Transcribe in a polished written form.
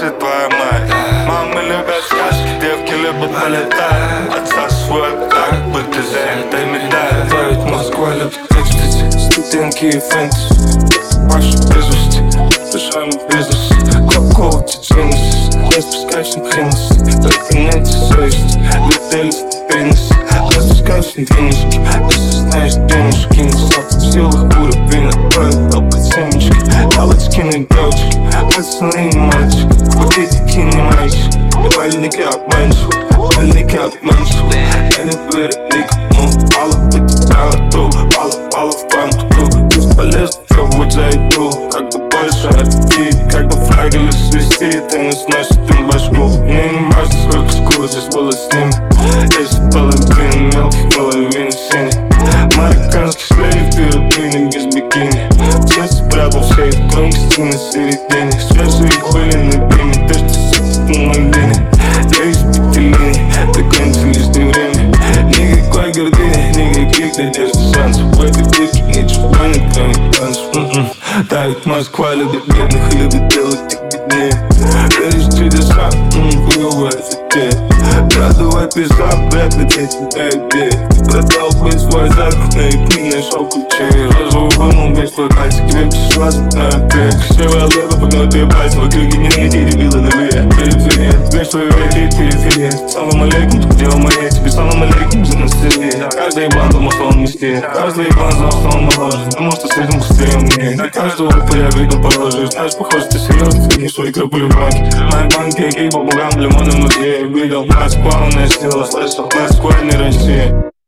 же твоя мать. Мамы любят сказки, девки любят полетать. Отца свой так, будто за этой медаль. Давит Москва любит экстази, студентки и фэнтези. Ваши безвести, решаем бизнес. Кока-кола, Genesis, не спускаешься Хеннесси. Только нет совести, летели ступенницы. Распускаешься денежки, если знаешь денежки. Не сок в силах, буря, вина, кровь, толпать семечки. Галочки на девочки, пацаны не мальчики. Политики не мальчики, больники обманчивы. Больники обманчивы, я не верю никому. Мало потеряла ту, мало в банку. Бесполезно пробовать зайду. Как бы больше отпить, как бы флагали свести. Ты не сносит им башку. Мне не важно, сколько скул здесь было с ними. Есть половина мелких, половина синих. Марокканский шлейф, пироплины без бикини. Сердце прятал в сейф, громкости на середине. Свежие были на биме, то что сидит на малине. Я из пятилини, догоните лишнее время. Никакой гордыни, никаких надежд шансов. В этой битке ничего не кроме танцев. Давит Москва любит бедных и любит делать их беднее. Веришь в чудеса, хуевая затея. Продавай пизда, брат, лететь на идея. Ты продал быть свой запах на икни, нашел ключи. Розовый вынул весь твой пальчик, тебе пришла зубная пек. Севая лето, погнутые пальцы, вокруг не найти дебила на ве. Периферия, знаешь, твою верить, периферия. Салам алейкум, где у моей, тебе салам алейкум за настроение. Каждый ебан думал, что он мистер. Каждый ебан знал, что он наложен. Думал, что с этим быстрее мне. На каждого упыря видно положишь. Знаешь, похоже, ты серьезно, ты не свои крапли в банке. Мои банки, бабугам, лимоны внутри. Видел, Москва, у нас сила, слышал, Москва, не Россия.